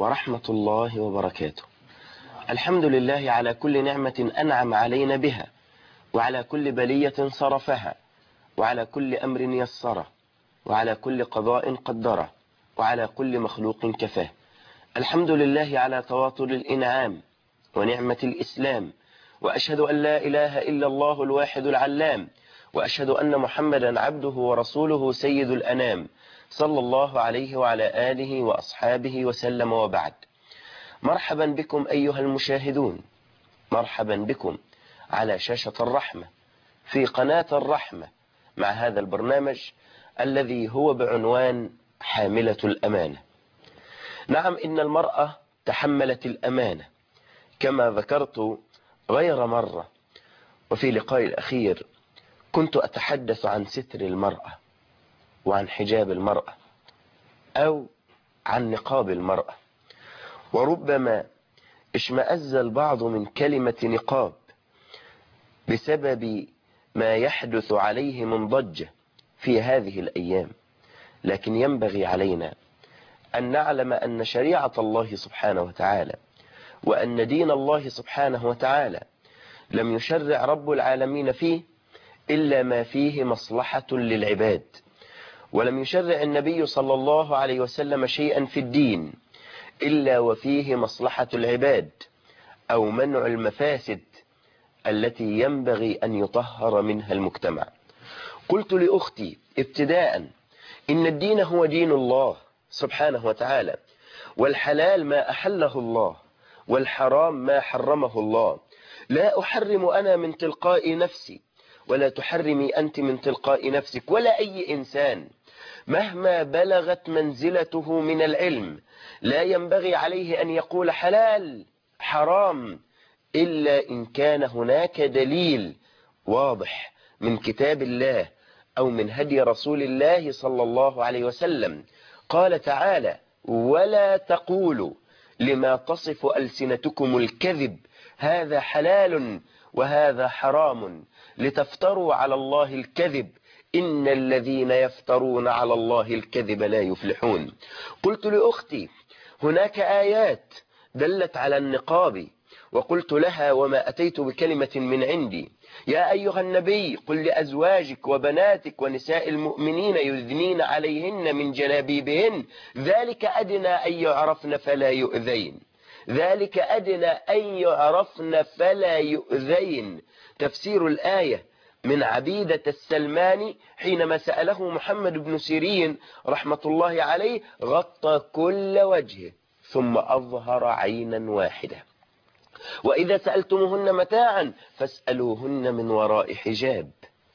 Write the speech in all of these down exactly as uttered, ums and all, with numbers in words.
ورحمة الله وبركاته. الحمد لله على كل نعمة أنعم علينا بها، وعلى كل بلية صرفها، وعلى كل أمر يسره، وعلى كل قضاء قدره، وعلى كل مخلوق كفاه. الحمد لله على تواتر الإنعام ونعمة الإسلام، وأشهد أن لا إله إلا الله الواحد العلام، وأشهد أن محمدا عبده ورسوله سيد الأنام، صلى الله عليه وعلى آله وأصحابه وسلم. وبعد، مرحبا بكم أيها المشاهدون، مرحبا بكم على شاشة الرحمة في قناة الرحمة مع هذا البرنامج الذي هو بعنوان حاملة الأمانة. نعم، إن المرأة تحملت الأمانة كما ذكرت غير مرة، وفي لقائي الأخير كنت أتحدث عن ستر المرأة وعن حجاب المرأة أو عن نقاب المرأة، وربما اشمأز البعض من كلمة نقاب بسبب ما يحدث عليه من ضجة في هذه الأيام، لكن ينبغي علينا أن نعلم أن شريعة الله سبحانه وتعالى وأن دين الله سبحانه وتعالى لم يشرع رب العالمين فيه إلا ما فيه مصلحة للعباد، ولم يشرع النبي صلى الله عليه وسلم شيئا في الدين إلا وفيه مصلحة العباد أو منع المفاسد التي ينبغي أن يطهر منها المجتمع. قلت لأختي ابتداء إن الدين هو دين الله سبحانه وتعالى، والحلال ما أحله الله، والحرام ما حرمه الله. لا أحرم أنا من تلقاء نفسي، ولا تحرمي أنت من تلقاء نفسك، ولا أي إنسان مهما بلغت منزلته من العلم لا ينبغي عليه أن يقول حلال حرام إلا إن كان هناك دليل واضح من كتاب الله أو من هدي رسول الله صلى الله عليه وسلم. قال تعالى: ولا تقولوا لما تصف ألسنتكم الكذب هذا حلال وهذا حرام لتفتروا على الله الكذب إن الذين يفترون على الله الكذب لا يفلحون. قلت لأختي هناك آيات دلت على النقاب، وقلت لها: وما أتيت بكلمة من عندي، يا أيها النبي قل لأزواجك وبناتك ونساء المؤمنين يذنين عليهن من جلابيبهن ذلك أدنى أن يعرفن فلا يؤذين، ذلك أدنى أن يعرفن فلا يؤذين. تفسير الآية من عبيدة السلماني حينما سأله محمد بن سيرين رحمة الله عليه: غطى كل وجهه ثم أظهر عينا واحدة. وإذا سألتموهن متاعا فاسألوهن من وراء حجاب،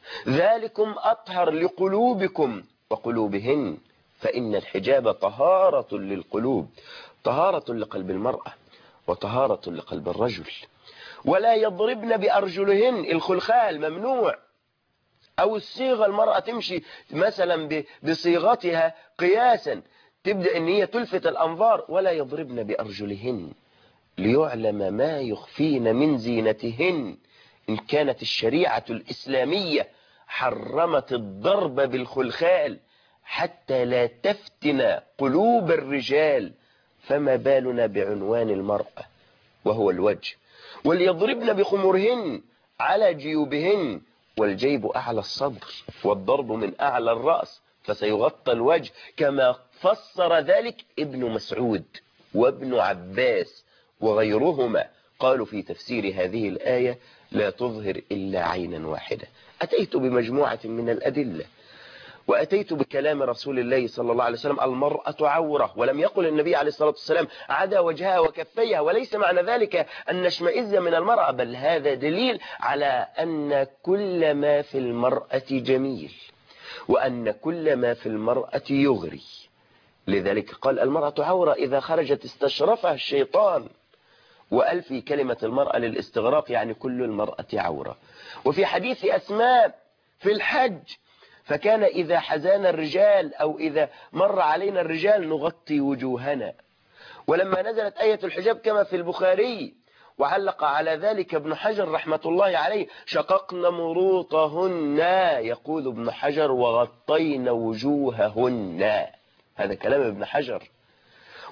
ذلكم أطهر لقلوبكم وقلوبهن، فإن الحجاب طهارة للقلوب، طهارة لقلب المرأة وطهارة لقلب الرجل. ولا يضربن بأرجلهن، الخلخال ممنوع، أو الصيغة المرأة تمشي مثلا بصيغتها قياسا تبدأ أن هي تلفت الأنظار. ولا يضربن بأرجلهن ليعلم ما يخفين من زينتهن. إن كانت الشريعة الإسلامية حرمت الضرب بالخلخال حتى لا تفتن قلوب الرجال، فما بالنا بعنوان المرأة وهو الوجه. وليضربن بخمرهن على جيوبهن، والجيب أعلى الصدر والضرب من أعلى الرأس فسيغطى الوجه، كما فسر ذلك ابن مسعود وابن عباس وغيرهما، قالوا في تفسير هذه الآية: لا تظهر إلا عينا واحدة. أتيت بمجموعة من الأدلة، وأتيت بكلام رسول الله صلى الله عليه وسلم: المرأة عورة، ولم يقل النبي عليه الصلاة والسلام عدا وجهها وكفيها. وليس معنى ذلك أن نشمئز من المرأة، بل هذا دليل على أن كل ما في المرأة جميل، وأن كل ما في المرأة يغري. لذلك قال: المرأة عورة، إذا خرجت استشرفها الشيطان. وألفي كلمة المرأة للاستغراق، يعني كل المرأة عورة. وفي حديث أسماء في الحج: فكان إذا حزانا الرجال أو إذا مر علينا الرجال نغطي وجوهنا. ولما نزلت آية الحجاب كما في البخاري، وعلق على ذلك ابن حجر رحمة الله عليه: شققن مروطهن، يقول ابن حجر: وغطين وجوههن. هذا كلام ابن حجر.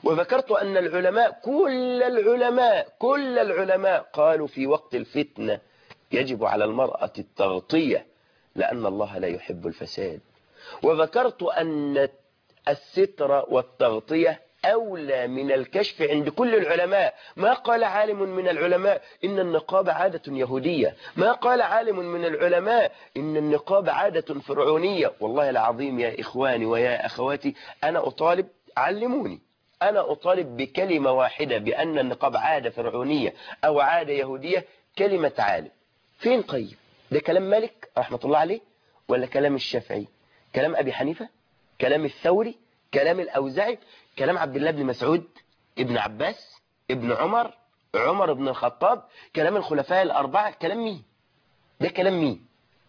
وذكرت أن العلماء كل العلماء كل العلماء قالوا في وقت الفتنة يجب على المرأة التغطية لأن الله لا يحب الفساد. وذكرت أن الستر والتغطية أولى من الكشف عند كل العلماء. ما قال عالم من العلماء إن النقاب عادة يهودية، ما قال عالم من العلماء إن النقاب عادة فرعونية. والله العظيم يا إخواني ويا أخواتي أنا أطالب، علموني، أنا أطالب بكلمة واحدة بأن النقاب عادة فرعونية أو عادة يهودية، كلمة عالم. فين طيب؟ ده كلام مالك رحمة الله عليه ولا كلام الشافعي؟ كلام أبي حنيفة؟ كلام الثوري؟ كلام الأوزاعي؟ كلام عبد الله بن مسعود، ابن عباس، ابن عمر، عمر بن الخطاب، كلام الخلفاء الأربعة؟ كلام مين؟ ده كلام مين؟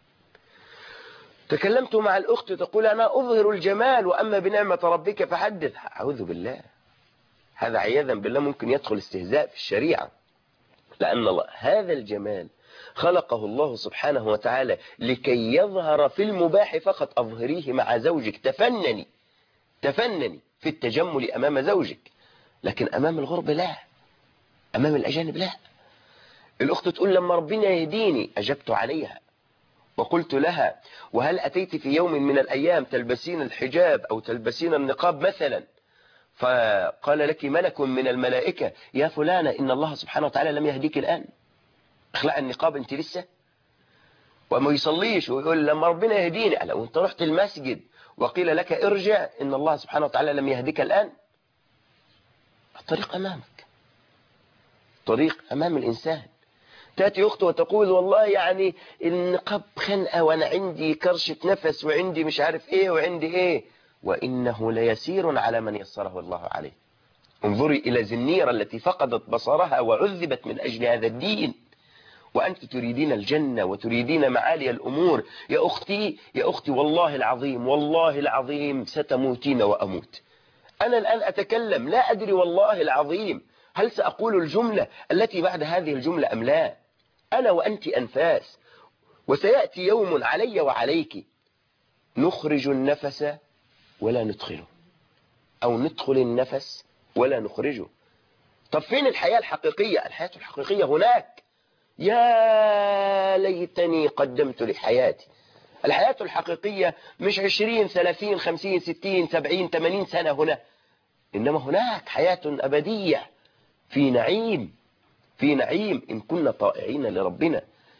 تكلمت مع الأخت تقول أنا أظهر الجمال وأما بنعمة ربك فحدث. أعوذ بالله، هذا عياذا بالله ممكن يدخل استهزاء في الشريعة، لأن الله هذا الجمال خلقه الله سبحانه وتعالى لكي يظهر في المباح فقط. أظهريه مع زوجك، تفنني تفنني في التجمل أمام زوجك، لكن أمام الغرب لا، أمام الأجانب لا. الأخت تقول لما ربنا يهديني، أجبت عليها وقلت لها وهل أتيت في يوم من الأيام تلبسين الحجاب أو تلبسين النقاب مثلا فقال لك ملك من الملائكة يا فلانة إن الله سبحانه وتعالى لم يهديك الآن، اخلع النقاب انت لسه؟ وما يصليش ويقول لما ربنا يهديني، لو انت رحت المسجد وقيل لك ارجع إن الله سبحانه وتعالى لم يهديك الآن. الطريق أمامك، طريق أمام الإنسان. تأتي أخته وتقول والله يعني النقاب خنقة وأنا عندي كرشة نفس وعندي مش عارف إيه وعندي إيه، وإنه ليسير على من يسره الله عليه. انظري إلى زنيرة التي فقدت بصرها وعذبت من أجل هذا الدين، وأنت تريدين الجنة وتريدين معالي الأمور. يا أختي يا أختي والله العظيم والله العظيم ستموتين وأموت. أنا الآن أتكلم لا أدري والله العظيم هل سأقول الجملة التي بعد هذه الجملة أم لا. أنا وأنت أنفاس، وسيأتي يوم علي وعليك نخرج النفس ولا ندخله، أو ندخل النفس ولا نخرجه. طب فين الحياة الحقيقية؟ الحياة الحقيقية هناك. يا ليتني قدمت لحياتي. الحياة الحقيقية مش عشرين ثلاثين خمسين ستين سبعين ثمانين سنة هنا، إنما هناك حياة أبدية في نعيم، في نعيم إن كنا طائعين لربنا.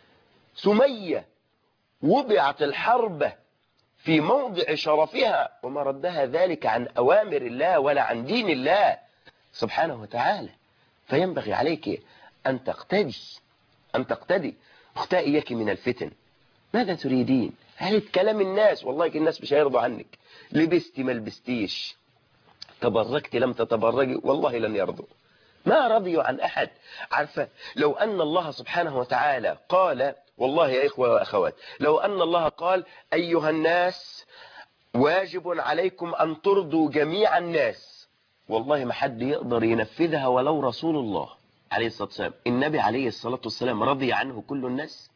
سمية وضعت الحرب في موضع شرفها وما ردها ذلك عن أوامر الله ولا عن دين الله سبحانه وتعالى. فينبغي عليك أن تقتدي أن تقتدي. اختي إياك من الفتن. ماذا تريدين؟ هل كلام الناس؟ والله الناس مش هيرضوا عنك. لبستي ما لبستيش، تبركت لم تتبرجي، والله لن يرضوا. ما رضيوا عن أحد. عارفة لو أن الله سبحانه وتعالى قال، والله يا إخوة وأخوات، لو أن الله قال أيها الناس واجب عليكم أن ترضوا جميع الناس، والله ما حد يقدر ينفذها ولو رسول الله عليه الصلاة والسلام. النبي عليه الصلاة والسلام رضي عنه كل الناس؟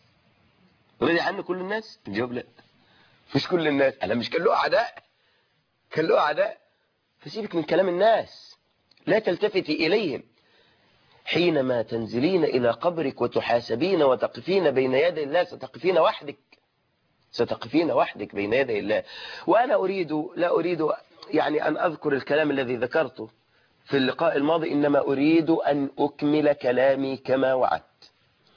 رضي عنه كل الناس؟ الجواب لا، مش كل الناس. أنا مش كان له أعداء، كان له أعداء. فسيبك من كلام الناس، لا تلتفتي إليهم. حينما تنزلين إلى قبرك وتحاسبين وتقفين بين يدي الله ستقفين وحدك، ستقفين وحدك بين يدي الله. وأنا أريد لا أريد يعني أن أذكر الكلام الذي ذكرته في اللقاء الماضي، إنما أريد أن أكمل كلامي كما وعدت.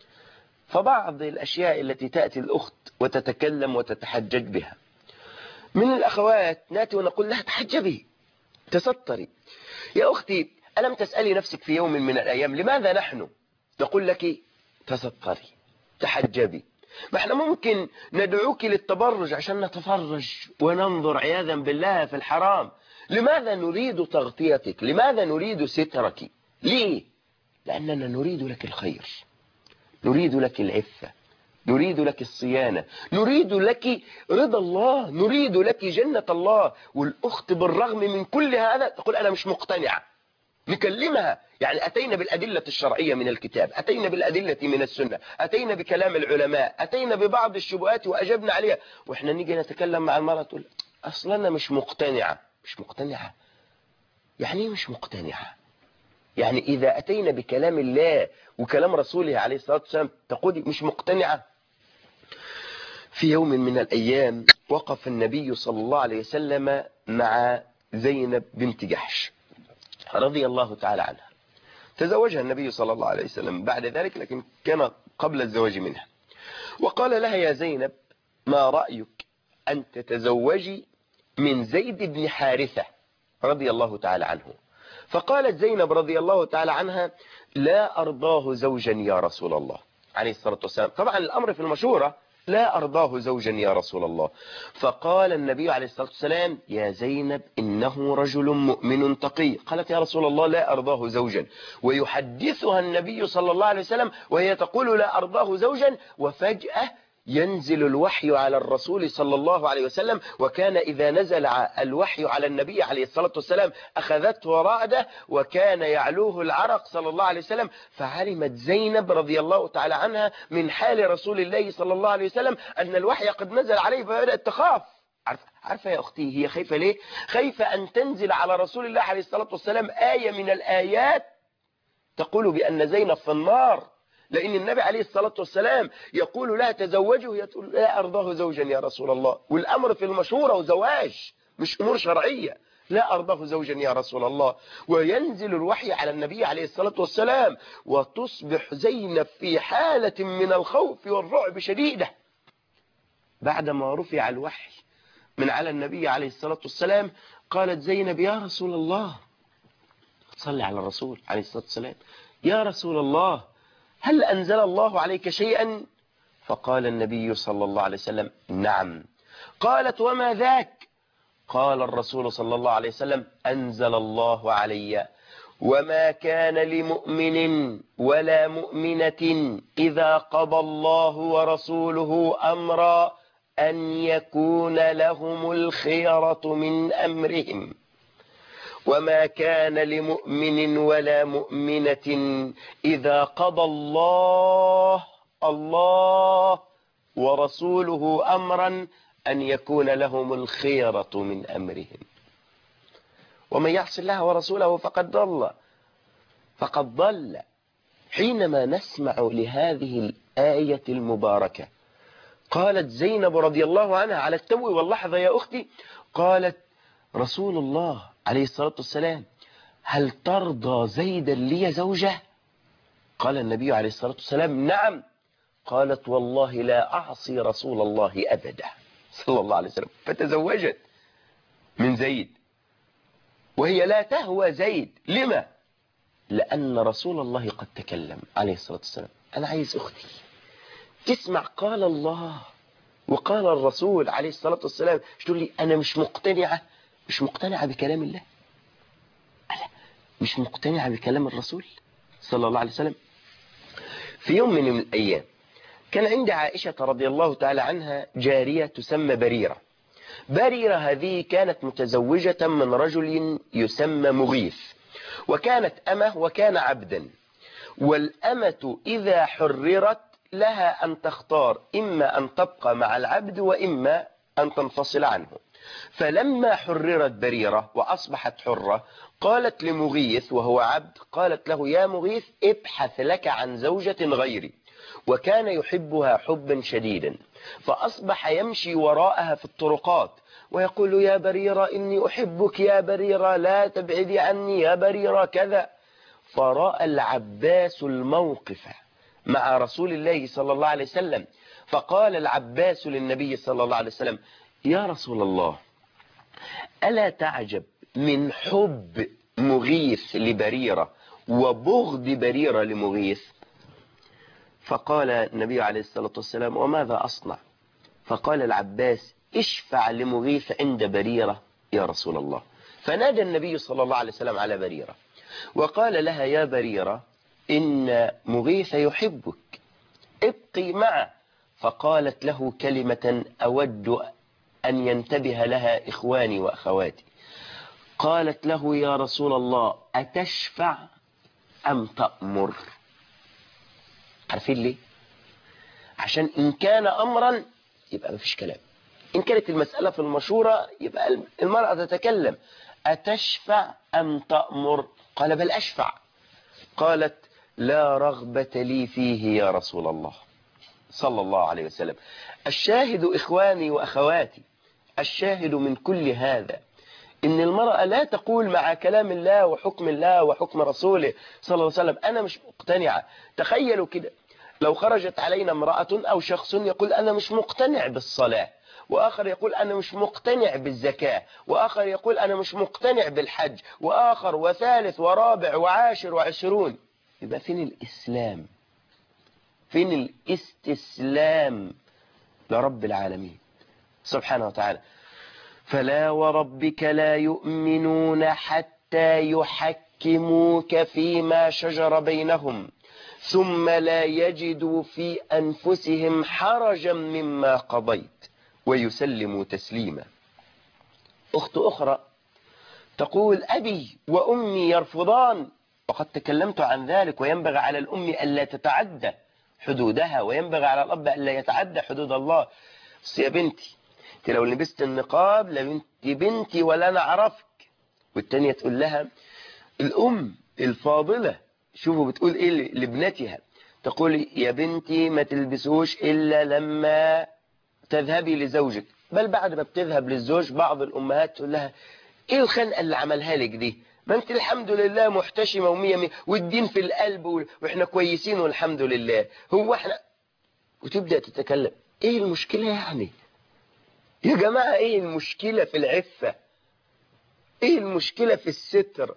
فبعض الأشياء التي تأتي الأخت وتتكلم وتتحجج بها، من الأخوات ناتي ونقول لها تحجبي تستري. يا أختي ألم تسألي نفسك في يوم من الأيام لماذا نحن نقول لك تستري تحجبي؟ ما احنا ممكن ندعوك للتبرج عشان نتفرج وننظر عياذا بالله في الحرام. لماذا نريد تغطيتك؟ لماذا نريد سترك؟ ليه؟ لأننا نريد لك الخير، نريد لك العفة، نريد لك الصيانة، نريد لك رضا الله، نريد لك جنة الله. والأخت بالرغم من كل هذا تقول أنا مش مقتنعة. نكلمها، يعني أتينا بالأدلة الشرعية من الكتاب، أتينا بالأدلة من السنة، أتينا بكلام العلماء، أتينا ببعض الشبهات وأجبنا عليها، وإحنا نيجي نتكلم مع المرأة تقول أصلا أنا مش مقتنعة. مش مقتنعة؟ يعني ايه مش مقتنعة؟ يعني إذا أتينا بكلام الله وكلام رسوله عليه الصلاة والسلام تقول مش مقتنعة؟ في يوم من الأيام وقف النبي صلى الله عليه وسلم مع زينب بنت جحش رضي الله تعالى عنها. تزوجها النبي صلى الله عليه وسلم بعد ذلك، لكن كان قبل الزواج منها. وقال لها: يا زينب، ما رأيك أن تتزوجي من زيد بن حارثة رضي الله تعالى عنه؟ فقالت زينب رضي الله تعالى عنها: لا أرضاه زوجا يا رسول الله عليه الصلاة والسلام. طبعا الأمر في المشورة: لا أرضاه زوجا يا رسول الله. فقال النبي عليه الصلاة والسلام: يا زينب، إنه رجل مؤمن تقي. قالت: يا رسول الله، لا أرضاه زوجا. ويحدثها النبي صلى الله عليه وسلم وهي تقول لا أرضاه زوجا، وفجأة ينزل الوحي على الرسول صلى الله عليه وسلم. وكان إذا نزل الوحي على النبي عليه الصلاة والسلام أخذته رعدة وكان يعلوه العرق صلى الله عليه وسلم. فعلمت زينب رضي الله تعالى عنها من حال رسول الله صلى الله عليه وسلم أن الوحي قد نزل عليه، فبدأت تخاف. عارفة عارفة يا أختي هي خايفة ليه؟ خايفة أن تنزل على رسول الله عليه الصلاة والسلام آية من الآيات تقول بأن زينب في النار، لأن النبي عليه الصلاة والسلام يقول لها تزوجه، يقول لا أرضاه زوجا يا رسول الله. والأمر في المشورة وزواج، مش أمور شرعية. لا أرضاه زوجا يا رسول الله. وينزل الوحي على النبي عليه الصلاة والسلام، وتصبح زينب في حالة من الخوف والرعب شديدة. بعدما رفع الوحي من على النبي عليه الصلاة والسلام قالت زينب: يا رسول الله، صلي على الرسول عليه الصلاة والسلام، يا رسول الله، هل أنزل الله عليك شيئا؟ فقال النبي صلى الله عليه وسلم: نعم. قالت: وما ذاك؟ قال الرسول صلى الله عليه وسلم: أنزل الله علي: وما كان لمؤمن ولا مؤمنة إذا قضى الله ورسوله أمرا أن يكون لهم الخيرة من أمرهم. وما كان لمؤمن ولا مؤمنة إذا قضى الله الله ورسوله أمرا أن يكون لهم الخيرة من أمرهم. ومن يعص الله ورسوله فقد ضل فقد ضل. حينما نسمع لهذه الآية المباركة قالت زينب رضي الله عنها على التو واللحظة يا أختي، قالت: رسول الله عليه الصلاة والسلام، هل ترضى زيدا لي زوجة؟ قال النبي عليه الصلاة والسلام: نعم. قالت: والله لا أعصي رسول الله أبدا صلى الله عليه وسلم. فتزوجت من زيد وهي لا تهوى زيد. لما؟ لأن رسول الله قد تكلم عليه الصلاة والسلام. أنا عايز أختي تسمع قال الله وقال الرسول عليه الصلاة والسلام، تقول لي أنا مش مقتنعة مش مقتنعة بكلام الله، أنا مش مقتنعة بكلام الرسول صلى الله عليه وسلم. في يوم من الأيام كان عند عائشة رضي الله تعالى عنها جارية تسمى بريرة. بريرة هذه كانت متزوجة من رجل يسمى مغيث، وكانت أمه وكان عبدا. والأمة إذا حررت لها أن تختار إما أن تبقى مع العبد وإما أن تنفصل عنه. فلما حررت بريرة وأصبحت حرة قالت لمغيث وهو عبد، قالت له: يا مغيث، ابحث لك عن زوجة غيري. وكان يحبها حبا شديدا، فأصبح يمشي وراءها في الطرقات ويقول: يا بريرة إني أحبك، يا بريرة لا تبعدي عني، يا بريرة كذا. فرأى العباس الموقف مع رسول الله صلى الله عليه وسلم، فقال العباس للنبي صلى الله عليه وسلم: يا رسول الله، ألا تعجب من حب مغيث لبريرة وبغض بريرة لمغيث؟ فقال النبي عليه الصلاة والسلام: وماذا أصنع؟ فقال العباس: اشفع لمغيث عند بريرة يا رسول الله. فنادى النبي صلى الله عليه وسلم على بريرة وقال لها: يا بريرة، إن مغيث يحبك، ابقي معه. فقالت له كلمة أود أن ينتبه لها إخواني وأخواتي. قالت له: يا رسول الله، أتشفع أم تأمر؟ عارفين ليه؟ عشان إن كان أمرا يبقى مفيش كلام، إن كانت المسألة في المشورة يبقى المرأة تتكلم: أتشفع أم تأمر؟ قال: بل أشفع. قالت: لا رغبة لي فيه يا رسول الله صلى الله عليه وسلم. الشاهد إخواني وأخواتي، الشاهد من كل هذا إن المرأة لا تقول مع كلام الله وحكم الله وحكم رسوله صلى الله عليه وسلم: أنا مش مقتنعة. تخيلوا كده لو خرجت علينا امرأة أو شخص يقول: أنا مش مقتنع بالصلاة، وآخر يقول: أنا مش مقتنع بالزكاة، وآخر يقول: أنا مش مقتنع بالحج، وآخر وثالث ورابع وعاشر وعشرون. يبقى فين الإسلام؟ فين الاستسلام لرب العالمين سبحانه وتعالى؟ فلا وربك لا يؤمنون حتى يحكموك فيما شجر بينهم ثم لا يجدوا في أنفسهم حرجا مما قضيت ويسلموا تسليما. أخت أخرى تقول: أبي وأمي يرفضان، وقد تكلمت عن ذلك، وينبغي على الأم ألا تتعدى حدودها، وينبغي على الأب ألا يتعدى حدود الله. بس يا بنتي، انت لو لبست النقاب لبنت بنتي ولا أنا أعرفك. والتانية تقول لها: الأم الفاضلة شوفوا بتقول إيه لابنتها، تقول: يا بنتي ما تلبسوش إلا لما تذهبي لزوجك. بل بعد ما بتذهب للزوج بعض الأمهات تقول لها: إيه الخنقة اللي عملها لك دي؟ ما أنت الحمد لله محتشمة ومية مية والدين في القلب وإحنا كويسين والحمد لله، هو إحنا. وتبدأ تتكلم: إيه المشكلة يعني؟ يا جماعة إيه المشكلة في العفة؟ إيه المشكلة في الستر؟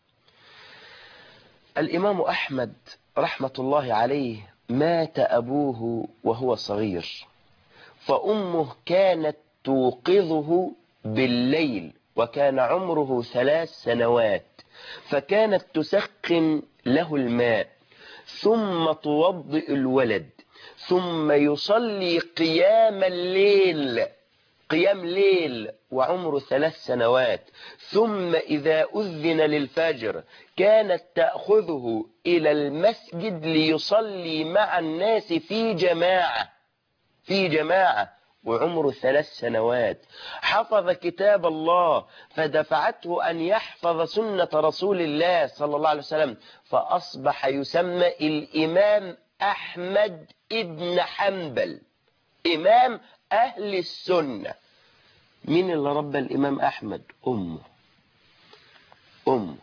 الإمام أحمد رحمة الله عليه مات أبوه وهو صغير، فأمه كانت توقظه بالليل وكان عمره ثلاث سنوات، فكانت تسخن له الماء ثم توضئ الولد ثم يصلي قيام الليل، قيام ليل وعمره ثلاث سنوات، ثم إذا أذن للفجر كانت تأخذه إلى المسجد ليصلي مع الناس في جماعة في جماعة وعمره ثلاث سنوات. حفظ كتاب الله فدفعته أن يحفظ سنة رسول الله صلى الله عليه وسلم، فأصبح يسمى الإمام أحمد ابن حنبل، إمام أهل السنة. مين اللي ربى الإمام أحمد؟ أمه. أمه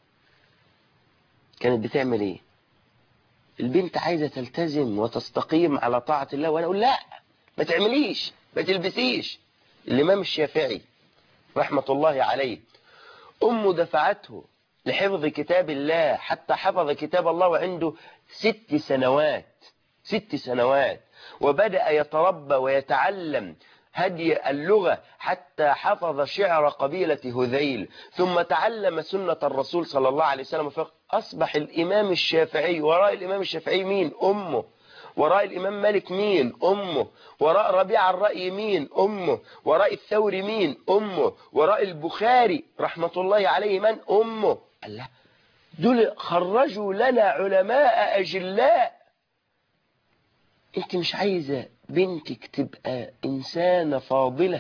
كانت بتعمل إيه؟ البنت عايزة تلتزم وتستقيم على طاعة الله، وأنا أقول لا، ما تعمليش، ما تلبسيش. الإمام الشافعي رحمة الله عليه أمه دفعته لحفظ كتاب الله حتى حفظ كتاب الله وعنده ست سنوات ست سنوات وبدأ يتربى ويتعلم هدي اللغة حتى حفظ شعر قبيلة هذيل، ثم تعلم سنة الرسول صلى الله عليه وسلم، فأصبح الإمام الشافعي. وراء الإمام الشافعي مين؟ أمه. وراء الإمام مالك مين؟ أمه. وراء ربيع الرأي مين؟ أمه. وراء الثوري مين؟ أمه. وراء البخاري رحمة الله عليه من؟ أمه. الله، دول خرجوا لنا علماء أجلاء. انت مش عايزة بنتك تبقى إنسانة فاضلة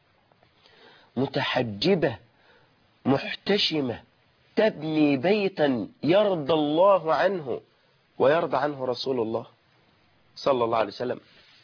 متحجبة محتشمة تبني بيتا يرضى الله عنه ويرضى عنه رسول الله صلى الله عليه وسلم؟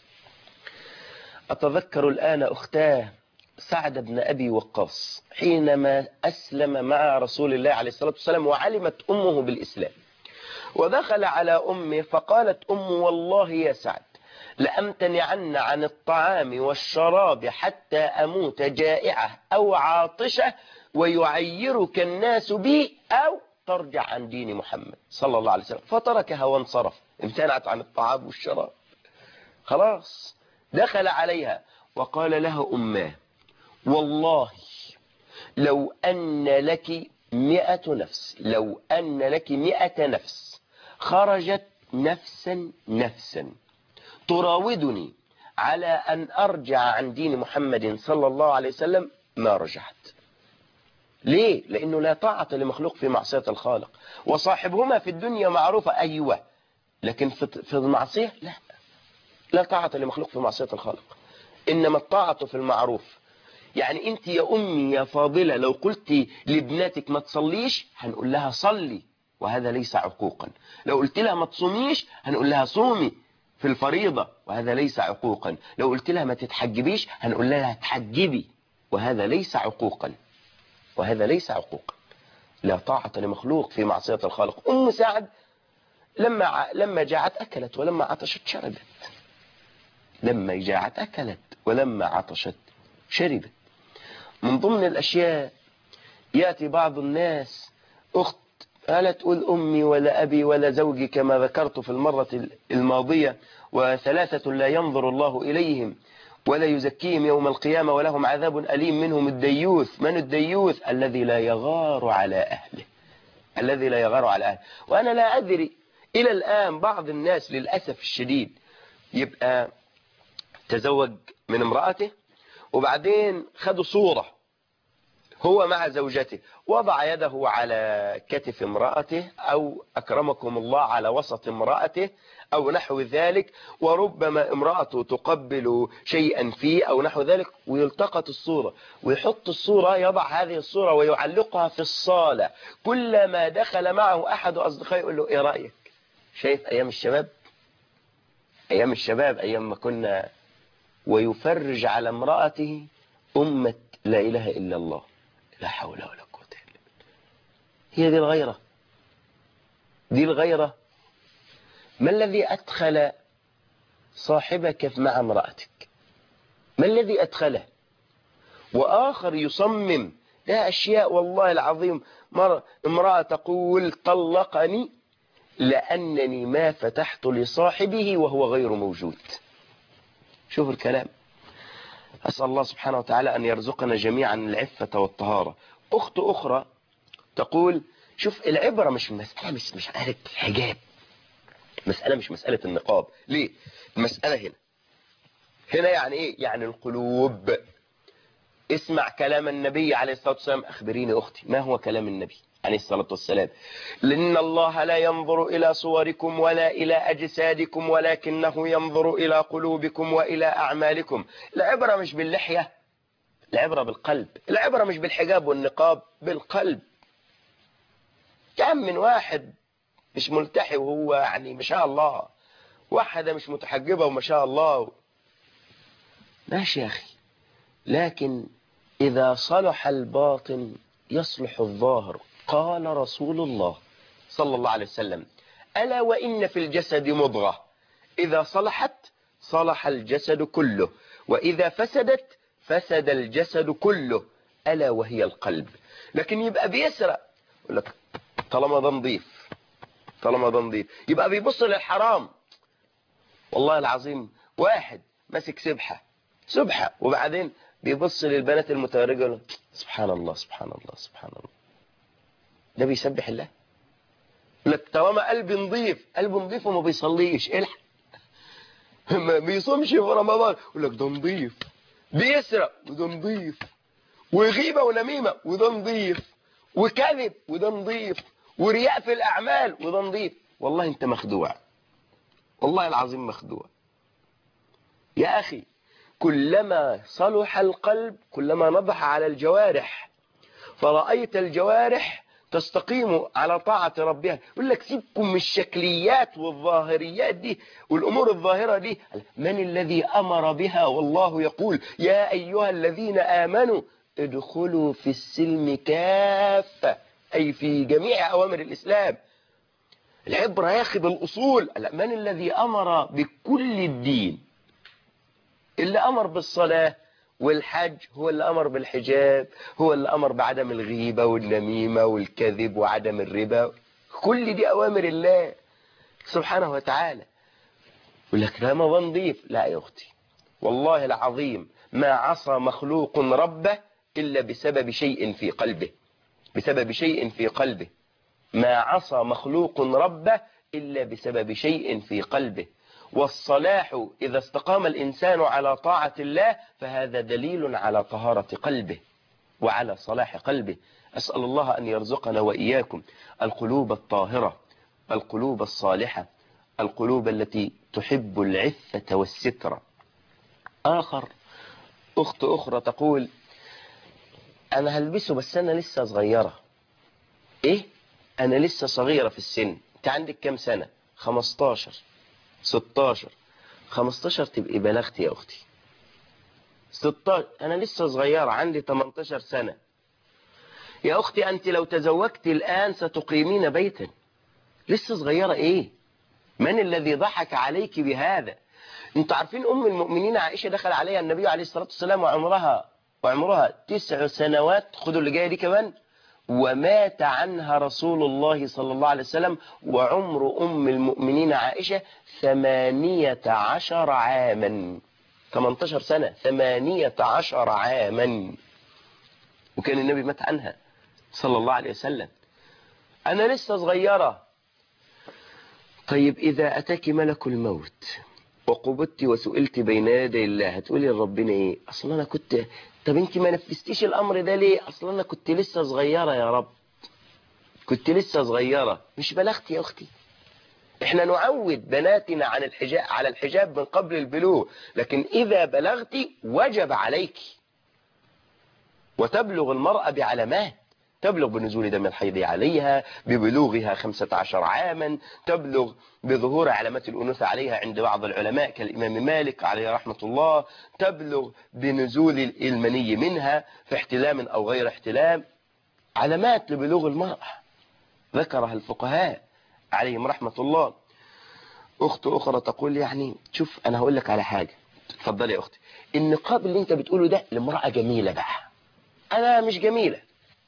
أتذكر الآن أختاه سعد بن أبي وقاص حينما أسلم مع رسول الله عليه الصلاة والسلام وعلمت أمه بالإسلام، ودخل على أمه فقالت أمه: والله يا سعد لأمتنعن عن الطعام والشراب حتى أموت جائعة أو عاطشة ويعيرك الناس بي، أو ترجع عن دين محمد صلى الله عليه وسلم. فتركها وانصرف، امتنعت عن الطعام والشراب خلاص. دخل عليها وقال لها أماه: والله لو أن لك مئة نفس لو أن لك مئة نفس خرجت نفسا نفسا تراودني على أن أرجع عن دين محمد صلى الله عليه وسلم ما رجعت. ليه؟ لأنه لا طاعة لمخلوق في معصية الخالق، وصاحبهما في الدنيا معروفة أيوة، لكن في المعصية لا لا طاعة لمخلوق في معصية الخالق. إنما الطاعة في المعروف. يعني أنت يا أمي يا فاضلة لو قلت لابنتك ما تصليش هنقول لها صلي، وهذا ليس عقوقا. لو قلت لها ما تصوميش هنقول لها صومي في الفريضة، وهذا ليس عقوقا. لو قلت لها ما تتحجبيش هنقول لها تحجبي، وهذا ليس عقوقا، وهذا ليس عقوقا. لا طاعة لمخلوق في معصية الخالق. أم سعد لما لما جاعت أكلت ولما عطشت شربت. لما جاعت أكلت ولما عطشت شربت. من ضمن الأشياء يأتي بعض الناس أخت فلا تقول أمي ولا أبي ولا زوجي كما ذكرت في المرة الماضية، وثلاثة لا ينظر الله إليهم ولا يزكيهم يوم القيامة ولهم عذاب أليم، منهم الديوث. من الديوث؟ الذي لا يغار على أهله، الذي لا يغار على أهله. وأنا لا أدري إلى الآن بعض الناس للأسف الشديد يبقى تزوج من امرأته وبعدين خدوا صورة هو مع زوجته، وضع يده على كتف امرأته أو أكرمكم الله على وسط امرأته أو نحو ذلك، وربما امرأته تقبل شيئا فيه أو نحو ذلك، ويلتقط الصورة ويحط الصورة، يضع هذه الصورة ويعلقها في الصالة. كلما دخل معه أحد أصدقائه يقول له إيه رأيك؟ شايف أيام الشباب، أيام الشباب أيام ما كنا. ويفرج على امرأته أمة لا إله إلا الله، لا حول ولا قوة إلا بالله. هي دي الغيرة، دي الغيرة. ما الذي أدخل صاحبك مع امرأتك؟ ما الذي أدخله؟ وآخر يصمم ده أشياء والله العظيم. مرة امرأة تقول طلقني لأنني ما فتحت لصاحبه وهو غير موجود. شوف الكلام. أسأل الله سبحانه وتعالى أن يرزقنا جميعا العفة والطهارة. أخت أخرى تقول شوف العبرة مش المسألة مش مسألة الحجاب، مسألة مش مسألة النقاب. ليه؟ المسألة هنا هنا يعني إيه؟ يعني القلوب. اسمع كلام النبي عليه الصلاة والسلام. أخبريني أختي ما هو كلام النبي عليه الصلاة والسلام؟ لأن الله لا ينظر إلى صوركم ولا إلى أجسادكم ولكنه ينظر إلى قلوبكم وإلى أعمالكم. العبرة مش باللحية، العبرة بالقلب. العبرة مش بالحجاب والنقاب، بالقلب. كم من واحد مش ملتحي وهو يعني ما شاء الله، واحدة مش متحجبة وما شاء الله، ماشي يا أخي. لكن إذا صلح الباطن يصلح الظاهر. قال رسول الله صلى الله عليه وسلم ألا وإن في الجسد مضغة إذا صلحت صلح الجسد كله وإذا فسدت فسد الجسد كله ألا وهي القلب. لكن يبقى بيسرق يقول لك طالما ده نضيف، طالما ده نضيف، يبقى بيبص للحرام. والله العظيم واحد ماسك سبحة سبحة وبعدين بيبص للبنات المتبرجة يقول سبحان الله سبحان الله سبحان الله. ده بيسبح الله؟ يقول لك طالما قلبي نضيف، قلبه نضيف وما بيصليش الحق، ما بيصومش في رمضان يقول لك ده نضيف، بيسرق وده نضيف، وغيبة ونميمة وده نضيف، وكذب وده نضيف، ورياء في الأعمال وده نضيف. والله أنت مخدوع، والله العظيم مخدوع يا أخي. كلما صلح القلب كلما نضح على الجوارح، فرأيت الجوارح تستقيم على طاعة ربها. يقول لك سيبكم من الشكليات والظاهريات دي والأمور الظاهرة دي. من الذي أمر بها؟ والله يقول يا أيها الذين آمنوا ادخلوا في السلم كافة، أي في جميع أوامر الإسلام. العبرة يا أخي بالأصول. من الذي أمر بكل الدين؟ اللي أمر بالصلاة والحج هو اللي أمر بالحجاب، هو اللي أمر بعدم الغيبة والنميمة والكذب وعدم الربا. كل دي أوامر الله سبحانه وتعالى. يقول لك لا ما بنضيف. لا يا أختي والله العظيم ما عصى مخلوق ربه إلا بسبب شيء في قلبه، بسبب شيء في قلبه. ما عصى مخلوق ربه إلا بسبب شيء في قلبه. والصلاح إذا استقام الإنسان على طاعة الله فهذا دليل على طهارة قلبه وعلى صلاح قلبه. أسأل الله أن يرزقنا وإياكم القلوب الطاهرة، القلوب الصالحة، القلوب التي تحب العفة والستر. آخر أخت أخرى تقول أنا هلبسه بس أنا لسه صغيرة. إيه؟ أنا لسه صغيرة في السن. أنت عندك كام سنة؟ خمستاشر ستاشر. خمستاشر تبقي بلغتي يا أختي. ستاشر أنا لسه صغيرة عندي تمنتاشر سنة. يا أختي أنت لو تزوجت الآن ستقيمين بيتا. لسه صغيرة إيه؟ من الذي ضحك عليك بهذا؟ انتوا عارفين أم المؤمنين عائشة دخل عليها النبي عليه الصلاة والسلام وعمرها وعمرها تسع سنوات. خدوا اللي جاية دي كمان. ومات عنها رسول الله صلى الله عليه وسلم وعمر أم المؤمنين عائشة ثمانية عشر عاما. ثمانية عشر سنة. ثمانية عشر عاما. وكان النبي مات عنها صلى الله عليه وسلم. أنا لسه صغيرة. طيب إذا أتاك ملك الموت وقبضت وسئلت بين يدي الله هتقولي لربنا إيه؟ أصلا أنا كنت. طب أنت ما نفذتيش الأمر ده ليه؟ أصلا أنا كنت لسه صغيرة يا رب. كنت لسه صغيرة مش بلغت يا أختي. إحنا نعود بناتنا عن الحجاب على الحجاب من قبل البلوغ، لكن إذا بلغت وجب عليك. وتبلغ المرأة بعلامات. تبلغ بنزول دم الحيض عليها، ببلوغها خمسة عشر عاما، تبلغ بظهور علامات الأنوثة عليها عند بعض العلماء كالإمام مالك عليه رحمة الله، تبلغ بنزول المني منها في احتلام أو غير احتلام. علامات لبلوغ المرأة ذكرها الفقهاء عليهم رحمة الله. أخت أخرى تقول يعني شوف أنا هقول لك على حاجة. اتفضلي يا أختي. النقاب اللي أنت بتقوله ده لامرأة جميلة بقى. أنا مش جميلة.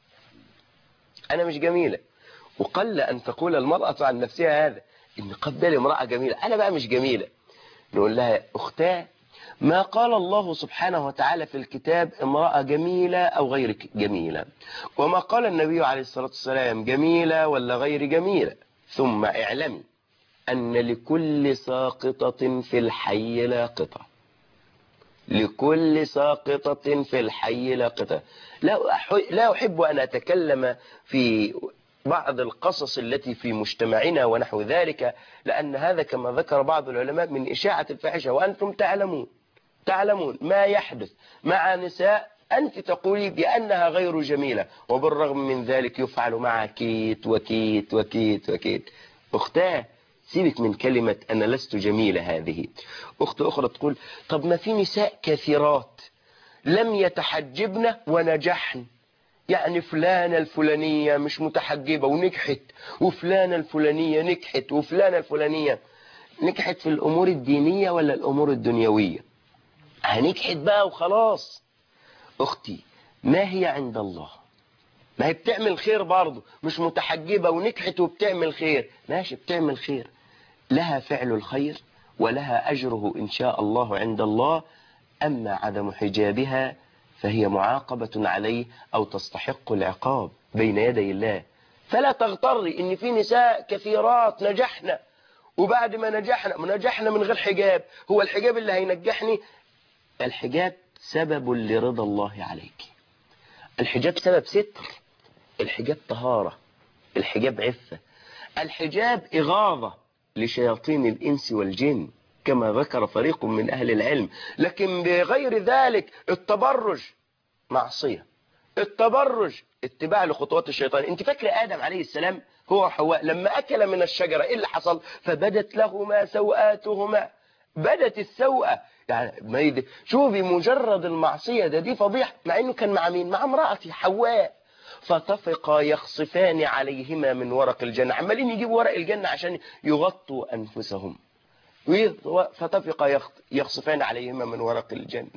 أنا مش جميلة. وقل أن تقول المرأة عن نفسها هذا. النقاب ده لامرأة جميلة. أنا بقى مش جميلة. نقول لها أختاه ما قال الله سبحانه وتعالى في الكتاب امرأة جميلة أو غير جميلة، وما قال النبي عليه الصلاة والسلام جميلة ولا غير جميلة. ثم اعلمي أن لكل ساقطة في الحي لاقطة. لكل ساقطة في الحي لاقطة. لا أحب أن أتكلم في بعض القصص التي في مجتمعنا ونحو ذلك، لأن هذا كما ذكر بعض العلماء من إشاعة الفاحشة. وأنتم تعلمون تعلمون ما يحدث مع نساء أنت تقولي بأنها غير جميلة، وبالرغم من ذلك يفعل مع كيت وكيت وكيت وكيت. أختاه سيبك من كلمة أنا لست جميلة هذه. أخت أخرى تقول طب ما في نساء كثيرات لم يتحجبن ونجحن. يعني فلانة الفلانية مش متحجبة ونجحت، وفلانة الفلانية نجحت، وفلانة الفلانية نجحت في الأمور الدينية ولا الأمور الدنيوية؟ هنجحت بقى وخلاص. أختي ما هي عند الله؟ ما هي بتعمل خير برضه. مش متحجبة ونجحت وبتعمل خير، ماشي بتعمل خير، لها فعل الخير ولها أجره إن شاء الله عند الله. أما عدم حجابها فهي معاقبة عليه أو تستحق العقاب بين يدي الله. فلا تغتري إن في نساء كثيرات نجحنا، وبعد ما نجحنا نجحنا من غير حجاب. هو الحجاب اللي هينجحني؟ الحجاب سبب لرضا الله عليك. الحجاب سبب ستر. الحجاب طهارة. الحجاب عفة. الحجاب إغاظة لشياطين الإنس والجن كما ذكر فريق من أهل العلم. لكن بغير ذلك التبرج معصية. التبرج اتباع لخطوات الشيطان. انت فاكر آدم عليه السلام هو وحواء لما أكل من الشجرة ايه اللي حصل؟ فبدت لهما سوآتهما. بدت السوءة يعني ما يد... شوفي مجرد المعصية ده دي فضيحة، مع انه كان مع مين؟ مع امرأتي حواء. فطفقا يخصفان عليهما من ورق الجنة. عمالين يجيبوا ورق الجنة عشان يغطوا أنفسهم. فطفقا يخصفان عليهما من ورق الجنة.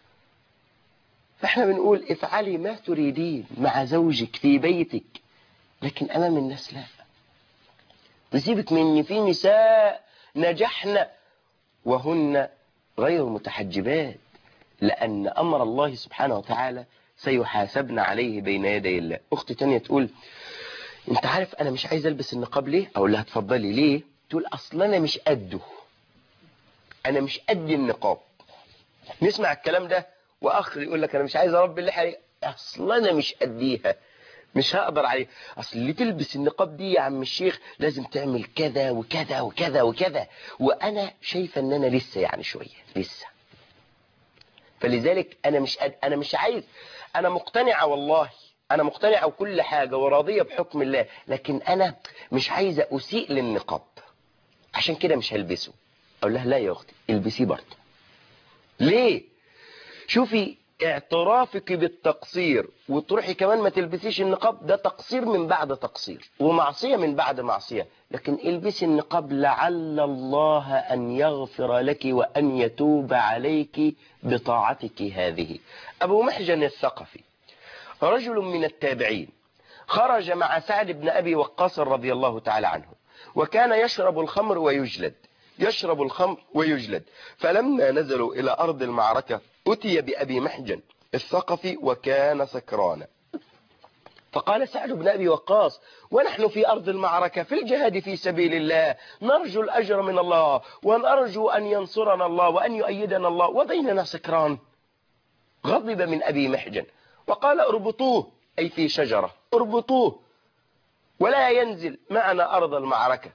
فاحنا بنقول افعلي ما تريدين مع زوجك في بيتك، لكن امام الناس لا. نسيبك من ان في نساء نجحن وهن غير متحجبات، لان امر الله سبحانه وتعالى سيحاسبن عليه بين يدي الله. اختي تانية تقول انت عارف انا مش عايز البس النقاب ليه؟ اقول لها اتفضلي ليه؟ تقول اصلا انا مش قده. انا مش قد النقاب. نسمع الكلام ده واخر يقول لك انا مش عايز اربي اللحيه، اصلا انا مش قديها، مش هقدر عليه. اصل اللي تلبس النقاب دي يا عم الشيخ لازم تعمل كذا وكذا وكذا وكذا. وانا شايفه ان انا لسه يعني شويه لسه فلذلك انا مش أد... انا مش عايز، انا مقتنعة والله، انا مقتنعة وكل حاجة وراضية بحكم الله، لكن انا مش عايزة اسيء للنقاب، عشان كده مش هلبسه. اقول لها لا يا اختي البسيه برضه. ليه؟ شوفي اعترافك بالتقصير وتروحي كمان ما تلبسيش النقاب، ده تقصير من بعد تقصير ومعصية من بعد معصية. لكن البسي النقاب لعل الله أن يغفر لك وأن يتوب عليك بطاعتك هذه. أبو محجن الثقفي رجل من التابعين، خرج مع سعد بن أبي وقاص رضي الله تعالى عنه، وكان يشرب الخمر ويجلد، يشرب الخمر ويجلد. فلما نزلوا إلى أرض المعركة أتي بأبي محجن الثقفي وكان سكرانا. فقال سعد بن أبي وقاص: ونحن في أرض المعركة في الجهاد في سبيل الله، نرجو الأجر من الله ونرجو أن ينصرنا الله وأن يؤيدنا الله، وبيننا سكران. غضب من أبي محجن وقال: اربطوه، أي في شجرة، اربطوه ولا ينزل معنا أرض المعركة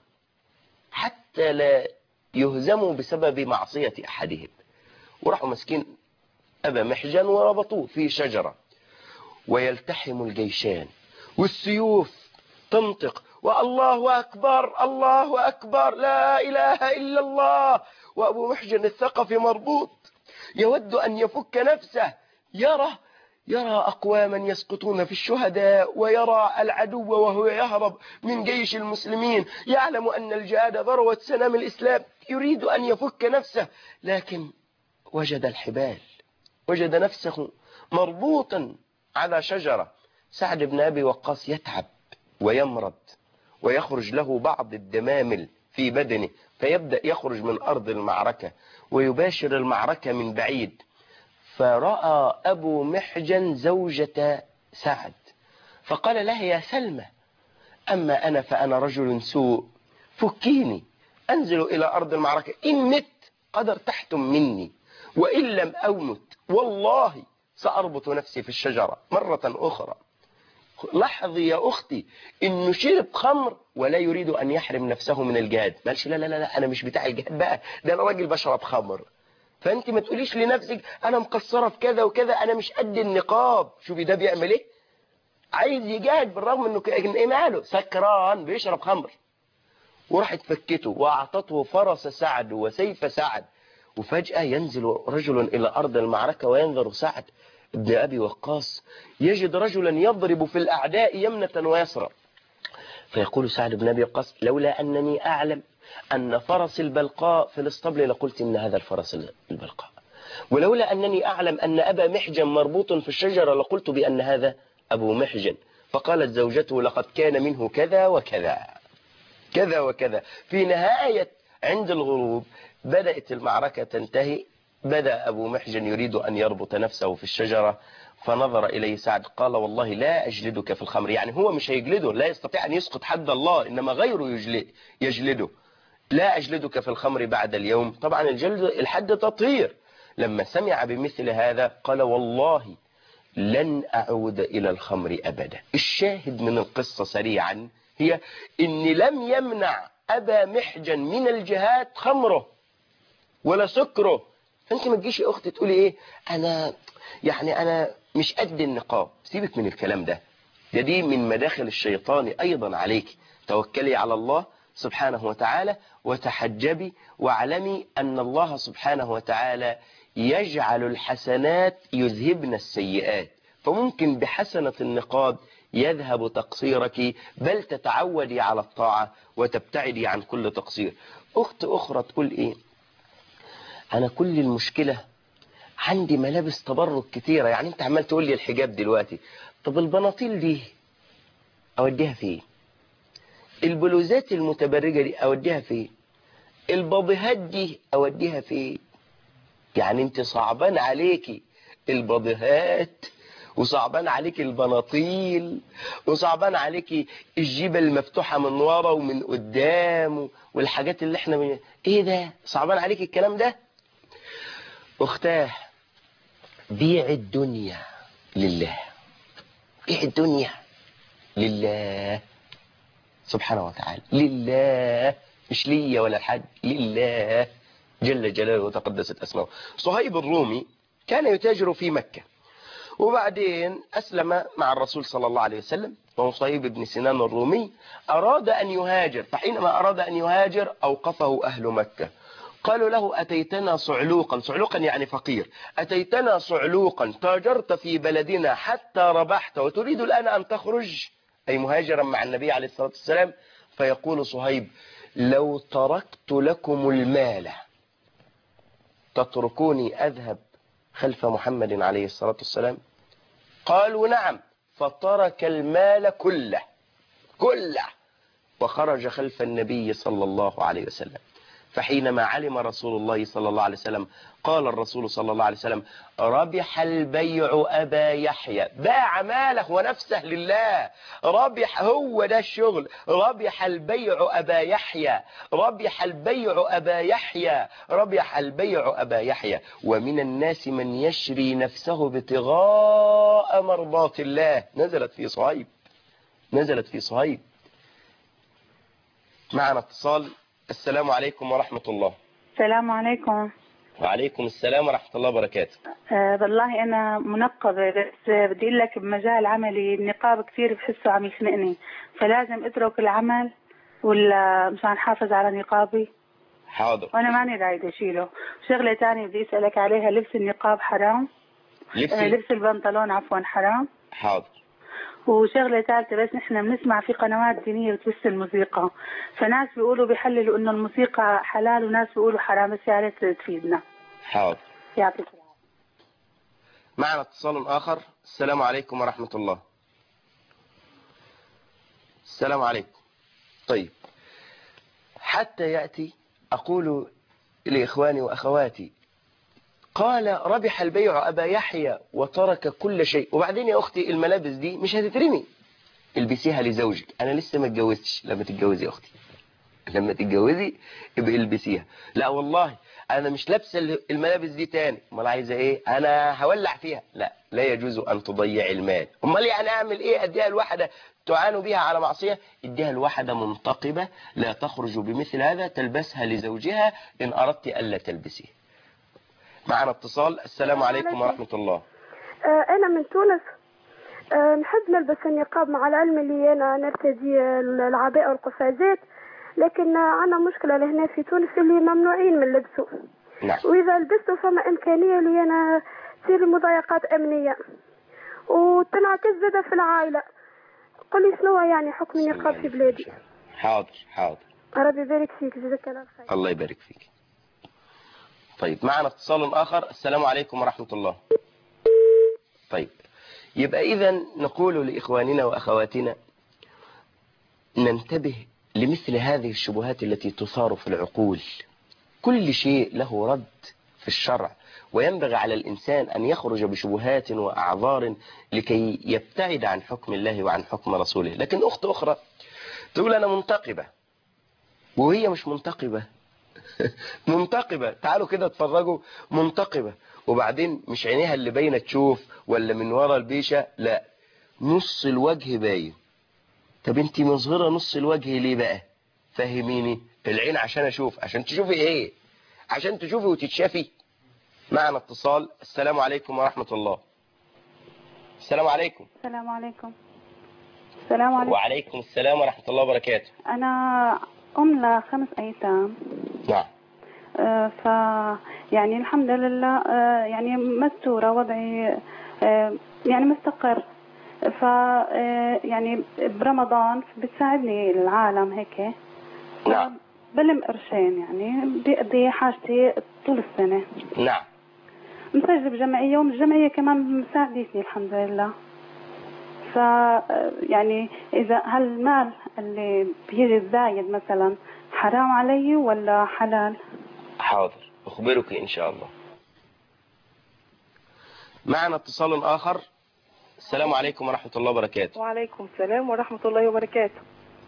حتى لا يهزموا بسبب معصية أحدهم. وراحوا مسكين أبا محجن وربطوه في شجرة، ويلتحم الجيشان والسيوف تنطق والله أكبر الله أكبر لا إله إلا الله، وأبو محجن الثقفي مربوط يود أن يفك نفسه، يرى يرى أقواما يسقطون في الشهداء، ويرى العدو وهو يهرب من جيش المسلمين، يعلم أن الجهاد ذروة سنام الإسلام، يريد أن يفك نفسه، لكن وجد الحبال، وجد نفسه مربوطا على شجرة. سعد بن أبي وقاص يتعب ويمرض ويخرج له بعض الدمامل في بدنه، فيبدأ يخرج من أرض المعركة ويباشر المعركة من بعيد. فرأى أبو محجن زوجة سعد فقال لها: يا سلمى، أما أنا فأنا رجل سوء، فكيني أنزل إلى أرض المعركة، إن مت قد ارتحتم مني، وإن لم أمت والله سأربط نفسي في الشجرة مرة أخرى. لاحظي يا أختي إنه شرب خمر ولا يريد أن يحرم نفسه من الجهاد. مالش لا لا لا أنا مش بتاع الجهاد بقى، ده أنا راجل بشرب خمر. فأنت ما تقوليش لنفسك أنا مقصرة في كذا وكذا، أنا مش قد النقاب. شوفي ده بيعمل إيه، عايز يجاهد بالرغم إنه إيه ماله، سكران بيشرب خمر. وراحت فكته وأعطته فرس سعد وسيف سعد. وفجأة ينزل رجل إلى أرض المعركة وينظر سعد ابن أبي وقاص يجد رجلا يضرب في الأعداء يمنة ويسرى، فيقول سعد بن أبي وقاص: لولا أنني أعلم أن فرس البلقاء في الاسطبل لقلت إن هذا الفرس البلقاء، ولولا أنني أعلم أن أبا محجن مربوط في الشجرة لقلت بأن هذا أبو محجن. فقالت زوجته: لقد كان منه كذا وكذا كذا وكذا. في نهاية عند الغروب بدأت المعركة تنتهي، بدأ أبو محجن يريد أن يربط نفسه في الشجرة، فنظر إليه سعد قال: والله لا أجلدك في الخمر. يعني هو مش هيجلده، لا يستطيع أن يسقط حد الله، إنما غيره يجلده. لا أجلدك في الخمر بعد اليوم. طبعا الجلد الحد تطهير. لما سمع بمثل هذا قال: والله لن أعود إلى الخمر أبدا. الشاهد من القصة سريعا هي إن لم يمنع أبا محجن من الجهاد خمره ولا سكره. فأنت ما تجيش يا أختي تقولي إيه، أنا يعني أنا مش قد النقاب. سيبك من الكلام ده، ده دي من مداخل الشيطان أيضا عليك. توكلي على الله سبحانه وتعالى وتحجبي، واعلمي أن الله سبحانه وتعالى يجعل الحسنات يذهبن السيئات. فممكن بحسنة النقاب يذهب تقصيرك، بل تتعودي على الطاعة وتبتعدي عن كل تقصير. أخت أخرى تقول إيه، أنا كل المشكلة عندي ملابس تبرك كتيرة. يعني أنت عمال تقول لي الحجاب دلوقتي، طب البناطيل دي أوديها فين؟ البلوزات المتبرجة دي أوديها فين؟ الباضيهات دي أوديها فين؟ يعني أنت صعبان عليكي الباضيهات، وصعبان عليك البناطيل، وصعبان عليك الجيبة المفتوحة من ورا ومن قدام، والحاجات اللي احنا من... ايه ده صعبان عليك الكلام ده؟ اختاه بيع الدنيا لله، بيع الدنيا لله سبحانه وتعالى، لله، مش ليا ولا حد، لله جل جلاله وتقدست اسماؤه. صهيب الرومي كان يتاجر في مكة، وبعدين أسلم مع الرسول صلى الله عليه وسلم، ومصيب بن سنان الرومي أراد أن يهاجر، فحينما أراد أن يهاجر أوقفه أهل مكة، قالوا له أتيتنا صعلوقا، صعلوقا يعني فقير، أتيتنا صعلوقا تاجرت في بلدنا حتى ربحت وتريد الآن أن تخرج، أي مهاجرا مع النبي عليه الصلاة والسلام. فيقول صهيب لو تركت لكم المال تتركوني أذهب خلف محمد عليه الصلاة والسلام؟ قالوا نعم، فترك المال كله كله وخرج خلف النبي صلى الله عليه وسلم. فحينما علم رسول الله صلى الله عليه وسلم قال الرسول صلى الله عليه وسلم ربح البيع أبا يحيى، باع ماله ونفسه لله، ربح، هو ده الشغل، ربح البيع أبا يحيى، ربح البيع أبا يحيى، ربح البيع أبا يحيى. ومن الناس من يشري نفسه ابتغاء مرضات الله. نزلت في صهيب، نزلت في صهيب. معنا اتصال. السلام عليكم ورحمة الله. السلام عليكم. وعليكم السلام ورحمة الله وبركاته. أه والله أنا منقبة، بس بدي أقول لك بمجال عملي النقاب كثير بحسه عم يخنقني، فلازم أترك العمل ولا مشان أحافظ على نقابي؟ حاضر. وأنا ماني رايدة أشيله. شغلة ثانية بدي أسألك عليها، لبس النقاب حرام؟ لبس, أه لبس البنطلون عفوا حرام؟ حاضر. وشغلة ثالثة، بس نحن بنسمع في قنوات دينية بتبث الموسيقى، فناس بيقولوا بيحللوا إنه الموسيقى حلال وناس بيقولوا حرام، بس يا ريت تفيدنا. حاضر. يعطيك العافية. معنا اتصال آخر. السلام عليكم ورحمة الله. السلام عليكم. طيب، حتى يأتي أقول لإخواني وأخواتي قال ربح البيع أبا يحيى وترك كل شيء. وبعدين يا أختي الملابس دي مش هتترمي، البسيها لزوجك. أنا لسه ما اتجوزتش. لما تتجوزي يا أختي، لما تتجوزي ابقى البسيها. لا والله أنا مش لابسه الملابس دي تاني، امال عايزة إيه؟ أنا هولع فيها. لا، لا يجوز أن تضيع المال. امال يعني أعمل إيه؟ أديها الواحدة تعانوا بها على معصية؟ اديها الواحدة منتقبة لا تخرج بمثل هذا، تلبسها لزوجها إن أردت ألا تلبسيه. معنا اتصال. السلام عليكم ورحمة الله. آه أنا من تونس. آه نحب نلبس النقاب، مع العلم اللي أنا نرتدي العباءة والقفازات، لكن عندنا مشكلة لهنا في تونس اللي ممنوعين من لبسه. نعم. وإذا لبسته فما إمكانية اللي أنا تصير مضايقات أمنية وتنعكس زادة في العائلة. قل لي شنو يعني حكم النقاب في بلادي؟ حاضر حاضر. ربي يبارك فيك، جزاك الله خير. الله يبارك فيك. طيب، معنا اتصال آخر. السلام عليكم ورحمة الله. طيب، يبقى إذا نقول لإخواننا وأخواتنا ننتبه لمثل هذه الشبهات التي تثار في العقول. كل شيء له رد في الشرع، وينبغي على الإنسان أن يخرج بشبهات وأعذار لكي يبتعد عن حكم الله وعن حكم رسوله. لكن أخت أخرى تقول أنا منتقبة وهي مش منتقبة. منتقبة، تعالوا كده اتفرجوا، منتقبة وبعدين مش عينيها اللي باينه تشوف ولا من ورا البيشة، لا، نص الوجه باين. طب انتي مظهرة نص الوجه ليه بقى؟ فهميني. العين عشان اشوف، عشان تشوفي ايه؟ عشان تشوفي وتتشافي. معنا اتصال. السلام عليكم ورحمة الله. السلام عليكم. السلام عليكم. السلام عليكم. وعليكم السلام ورحمة الله وبركاته. أنا أم لخمس أيتام. نعم. آه ف يعني الحمد لله، آه يعني مستورة، وضعي آه يعني مستقر. ف آه يعني برمضان بتساعدني العالم هيك. نعم. بلم قرشين، يعني بقضي حاجتي طول السنة. نعم. مسجلة بجمعية، والجمعية كمان مساعدتني الحمد لله. ف يعني إذا هالمال اللي بيجي الزايد مثلا حرام علي ولا حلال؟ حاضر، أخبرك إن شاء الله. معنا اتصال آخر. السلام عليكم ورحمة الله وبركاته. وعليكم السلام ورحمة الله وبركاته.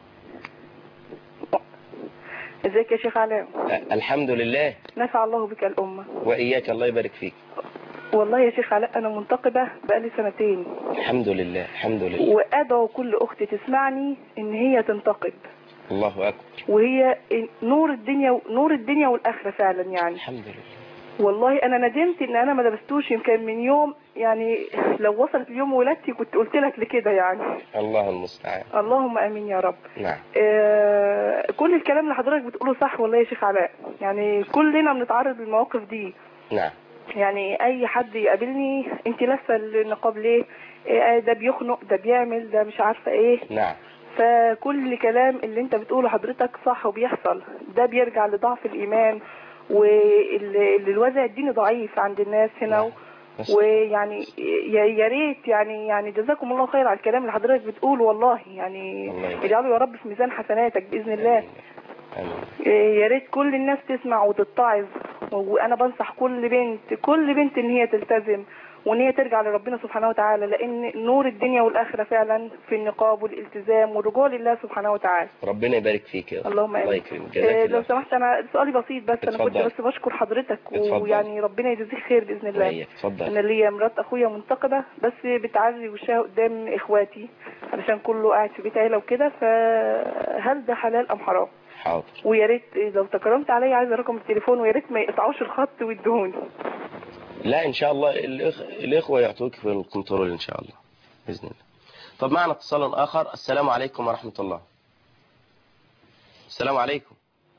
ازيك يا شيخ علاء؟ الحمد لله. نفع الله بك الأمة. وإياك، الله يبارك فيك. والله يا شيخ علاء أنا منتقبة بقالي سنتين. الحمد لله الحمد لله. وأدعو كل أخت تسمعني إن هي تنتقب. الله أكبر. وهي نور الدنيا، نور الدنيا والآخرة فعلا يعني. الحمد لله. والله انا ندمت ان انا ما لبستوش، يمكن من يوم يعني لو وصلت اليوم ولادتي كنت قلت لك لكده يعني. الله المستعان. اللهم امين يا رب. نعم. آه كل الكلام اللي حضرتك بتقوله صح والله يا شيخ علاء، يعني كلنا بنتعرض للمواقف دي. نعم. يعني اي حد يقابلني انت لابسه النقاب ليه؟ آه ده بيخنق، ده بيعمل، ده مش عارفه ايه. نعم. فكل كلام اللي انت بتقوله حضرتك صح وبيحصل، ده بيرجع لضعف الايمان والوازع الديني ضعيف عند الناس هنا. نعم. ويعني يا يا ريت يعني يعني جزاكم الله خير على الكلام اللي حضرتك بتقوله والله، يعني اجعله يا رب في ميزان حسناتك باذن الله. آمين. آمين. يا ريت كل الناس تسمع وتتعظ، وانا بنصح كل بنت كل بنت ان هي تلتزم وان هي ترجع لربنا سبحانه وتعالى، لان نور الدنيا والاخره فعلا في النقاب والالتزام والرجوع لله سبحانه وتعالى. ربنا يبارك فيك يا أخي. اللهم امين. الله يكرمك. جزاك الله. لو سمحت انا سؤالي بسيط بس. اتفضل. انا كنت بس بشكر حضرتك اتفضل. ويعني ربنا يجزيك خير باذن الله. وإياك. اتفضل. انا ليا مرات اخويا منتقبه بس بتعري وشها قدام اخواتي علشان كله قاعد في بيت عيله وكده، فهل ده حلال ام حرام؟ حاضر. ويا ريت لو تكرمت عليا عايزه رقم التليفون، ويا ريت ما يقطعوش الخط ويدهوني. لا ان شاء الله الإخ... الاخوه يعطوك في الكنترول ان شاء الله باذن الله. طب معنا اتصال اخر. السلام عليكم ورحمه الله. السلام عليكم.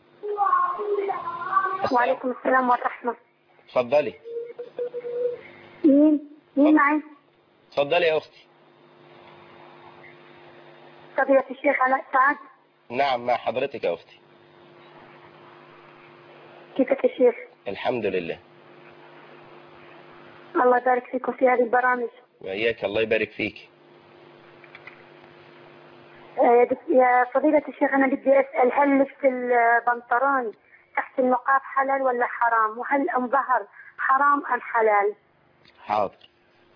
وعليكم السلام ورحمه. اتفضلي. مين مين معي؟ اتفضلي يا اختي. فضيلة الشيخ علاء سعد. نعم مع حضرتك يا اختي. كيفك يا شيخ؟ الحمد لله. الله يبارك فيكم في هذه البرامج. وإياك. الله يبارك فيك. يا فضيلة الشيخ أنا بدي أسأل، هل لبس البنطلون تحت النقاب حلال ولا حرام؟ وهل انظهر حرام أم حلال؟ حاضر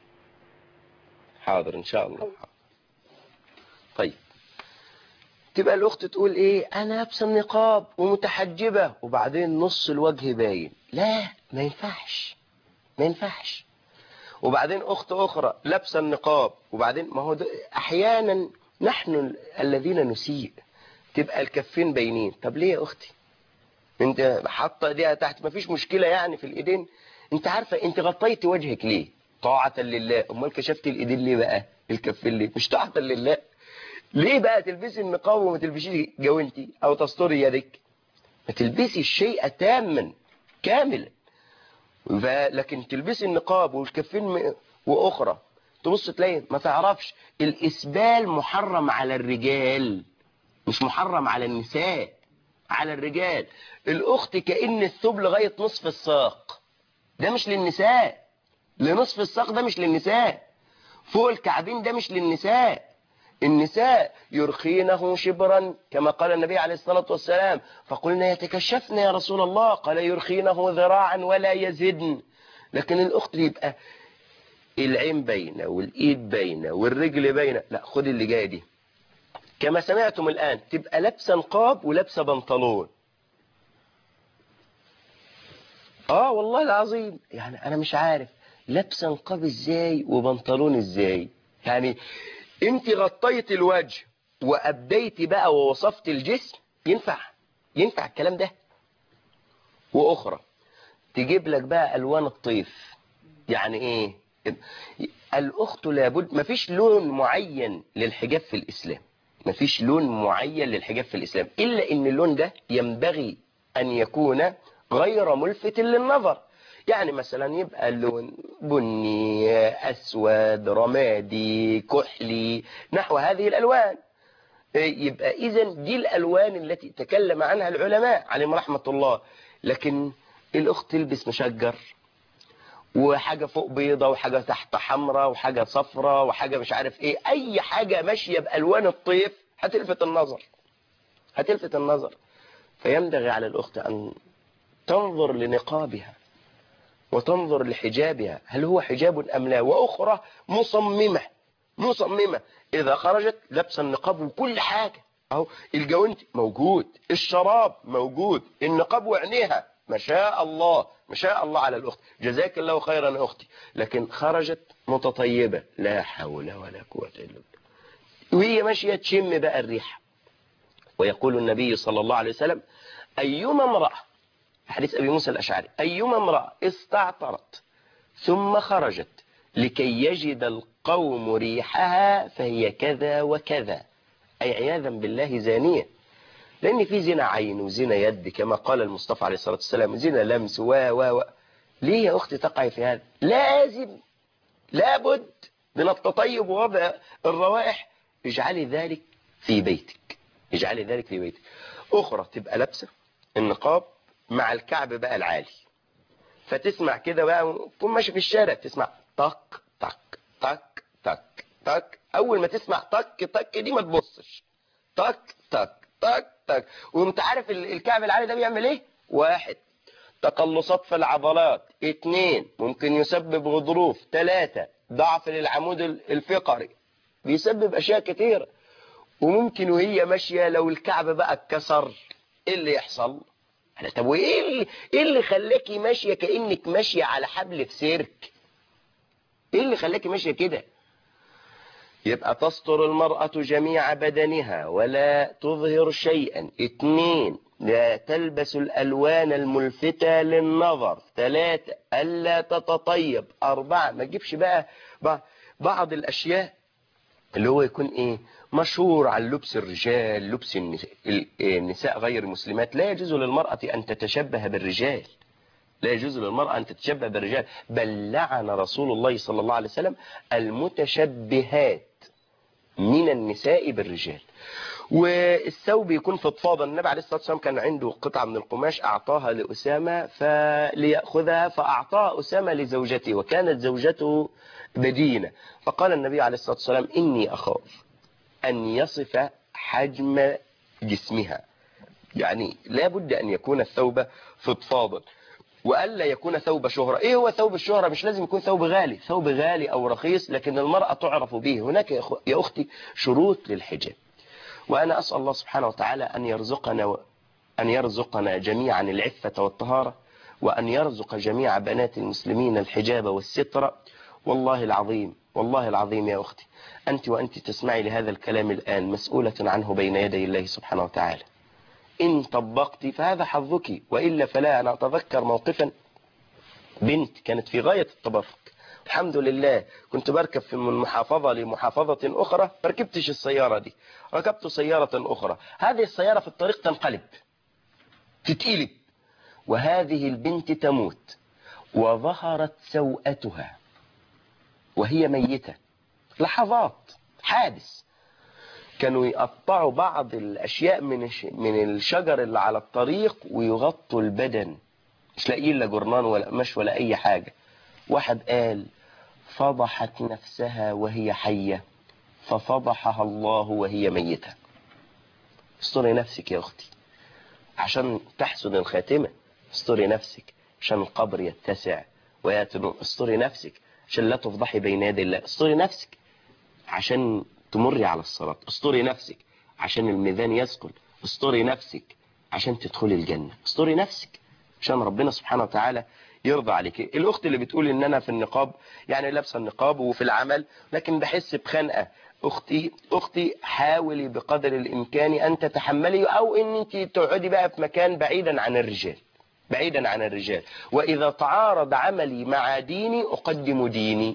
حاضر إن شاء الله. حاضر. طيب تبقى الأخت تقول إيه؟ أنا لابسه النقاب ومتحجبة وبعدين نص الوجه باين. لا ما ينفعش ما ينفعش. وبعدين أخت أخرى لابسه النقاب وبعدين ما هو أحيانا نحن الذين نسيء تبقى الكفين باينين. طب ليه يا أختي؟ انت حاطه ايديها تحت ما فيش مشكلة يعني في الإيدين. انت عارفة انت غطيت وجهك ليه؟ طاعة لله. امال كشفت الإيدين ليه بقى؟ الكفين ليه؟ مش طاعة لله. ليه بقى تلبسي النقاب وما تلبسيش جوانتي او تستري يدك؟ ما تلبسي الشيء تاما كاملا. لكن تلبسي النقاب والكفين واخرى تبص تلاقي ما تعرفش. الاسبال محرم على الرجال مش محرم على النساء. على الرجال. الاخت كأن الثوب لغاية نصف الساق ده مش للنساء. لنصف الساق ده مش للنساء. فوق الكعبين ده مش للنساء. النساء يرخينه شبرا كما قال النبي عليه الصلاة والسلام. فقلنا يتكشفن يا رسول الله. قال يرخينه ذراعا ولا يزدن. لكن الأخت يبقى العين باينة والإيد باينة والرجل باينة. لا خد اللي جاية دي كما سمعتم الآن تبقى لابسه نقاب ولابسه بنطلون. اه والله العظيم يعني أنا مش عارف لابسه نقاب ازاي وبنطلون ازاي. يعني انت غطيت الوجه وأبديت بقى ووصفت الجسم. ينفع ينفع الكلام ده. وأخرى تجيب لك بقى ألوان الطيف. يعني ايه؟ الأخت لابد مفيش لون معين للحجاب في الإسلام. مفيش لون معين للحجاب في الإسلام إلا إن اللون ده ينبغي أن يكون غير ملفت للنظر. يعني مثلا يبقى اللون بني أسود رمادي كحلي نحو هذه الألوان. يبقى إذن دي الألوان التي تكلم عنها العلماء عليهم رحمة الله. لكن الأخت تلبس مشجر وحاجة فوق بيضة وحاجة تحت حمراء وحاجة صفراء وحاجة مش عارف ايه. اي حاجة ماشية بألوان الطيف هتلفت النظر هتلفت النظر. فينبغي على الأخت أن تنظر لنقابها وتنظر لحجابها هل هو حجاب أم لا. وأخرى مصممة مصممة إذا خرجت لابسه النقاب وكل حاجة اهو. الجوانت موجود الشراب موجود النقاب وعينيها ما شاء الله ما شاء الله على الأخت. جزاك الله خيرا يا أختي. لكن خرجت متطيبة لا حول ولا قوة إلا بالله وهي ماشية تشم بقى الريحة. ويقول النبي صلى الله عليه وسلم أيما امرأة حديث أبي موسى الأشعري: أيما امرأة استعطرت ثم خرجت لكي يجد القوم ريحها فهي كذا وكذا، أي عياذا بالله زانية. لأن في زنا عين وزنا يد كما قال المصطفى عليه الصلاة والسلام، زنا لمس و و و ليه يا أختي تقعي في هذا؟ لازم لابد من التطيب ووضع الروائح. اجعلي ذلك في بيتك، اجعلي ذلك في بيتك. أخرى تبقى لابسة النقاب مع الكعب بقى العالي، فتسمع كده بقى تكون ماشي في الشارع تسمع طق طق طق طق طق. أول ما تسمع طق طق دي ما تبصش، طق طق طق طق. وانت عارف الكعب العالي ده بيعمل ايه؟ واحد، تقلصات في العضلات. اتنين، ممكن يسبب غضروف. تلاتة، ضعف للعمود الفقري، بيسبب اشياء كتيرة. وممكن وهي ماشية لو الكعب بقى اتكسر ايه اللي يحصل؟ طب وايه اللي, إيه اللي خلاكي ماشية كأنك ماشية على حبل في سيرك؟ ايه اللي خلاكي ماشية كده؟ يبقى تستر المرأة جميع بدنها ولا تظهر شيئا. اتنين، لا تلبس الألوان الملفتة للنظر. ثلاثة، ألا تتطيب. أربعة، ما تجيبش بقى بعض الأشياء اللي هو يكون إيه مشهور عن لبس الرجال، لبس النساء, النساء غير المسلمات. لا يجوز للمرأة أن تتشبه بالرجال، لا يجوز للمرأة أن تتشبه بالرجال، بل لعن رسول الله صلى الله عليه وسلم المتشبهات من النساء بالرجال. والثوب يكون فضفاضا. النبي عليه الصلاة والسلام كان عنده قطعة من القماش أعطاها لأسامة فليأخذها، فأعطاها أسامة لزوجته، وكانت زوجته بدينة. فقال النبي عليه الصلاة والسلام: إني أخاف أن يصف حجم جسمها، يعني لا بد أن يكون الثوب فضفاضا وألا يكون ثوب شهرة. إيه هو ثوب الشهرة؟ مش لازم يكون ثوب غالي، ثوب غالي أو رخيص، لكن المرأة تعرف به. هناك يا أختي شروط للحجاب. وأنا أسأل الله سبحانه وتعالى أن يرزقنا أن يرزقنا جميعا العفة والطهارة، وأن يرزق جميع بنات المسلمين الحجاب والستر. والله العظيم والله العظيم يا أختي، أنت وأنت تسمعي لهذا الكلام الآن مسؤولة عنه بين يدي الله سبحانه وتعالى. إن طبقت فهذا حظك، وإلا فلا. أنا أتذكر موقفا، بنت كانت في غاية التبرك، الحمد لله كنت بركب من محافظة لمحافظة أخرى، فركبتش السيارة دي، ركبت سيارة أخرى. هذه السيارة في الطريق تنقلب تتقلب، وهذه البنت تموت، وظهرت سوءتها وهي ميتة. لحظات حادث، كانوا يقطعوا بعض الأشياء من من الشجر اللي على الطريق ويغطوا البدن، مش لاقيين لا جرنان ولا قماش ولا أي حاجة. واحد قال: فضحت نفسها وهي حية ففضحها الله وهي ميتة. استري نفسك يا أختي عشان تحسن الخاتمة، استري نفسك عشان القبر يتسع وياتي. استري نفسك عشان لا تفضحي بين يدي الله، استري نفسك عشان تمري على الصراط، استري نفسك عشان الميزان يثقل، استري نفسك عشان تدخلي الجنة، استري نفسك عشان ربنا سبحانه وتعالى يرضى عليك. الأخت اللي بتقول إن أنا في النقاب، يعني لابسه النقاب وفي العمل لكن بحس بخنقة، أختي أختي حاولي بقدر الإمكان أن تتحملي، أو أن أنت تقعدي بقى في مكان بعيدا عن الرجال، بعيدا عن الرجال. وإذا تعارض عملي مع ديني أقدم ديني.